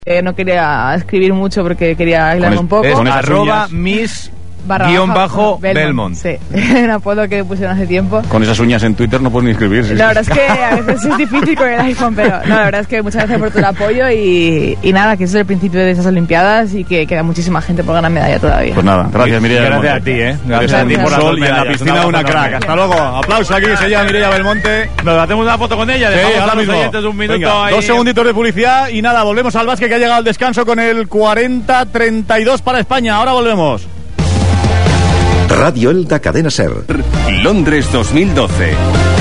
No quería escribir mucho porque quería aislarme un poco. Con @Miss Belmont. Sí, un apodo que pusieron hace tiempo. Con esas uñas en Twitter no puedes ni escribir. La verdad es que a veces es difícil con el iPhone, pero no, la verdad es que muchas gracias por todo el apoyo y nada, que es el principio de esas Olimpiadas y que queda muchísima gente por ganar medalla todavía. Pues nada, gracias Mireia. Gracias a ti, Gracias a ti por sol y en la piscina una crack. Hasta luego. Aplauso aquí, se llama Mireia Belmonte. Nos hacemos una foto con ella. Sí, ahora mismo. Un minuto. Venga, ahí. 2 segunditos de publicidad y nada, volvemos al básquet que ha llegado al descanso con el 40-32 para España. Ahora volvemos. Radio Elda Cadena Ser. Londres 2012.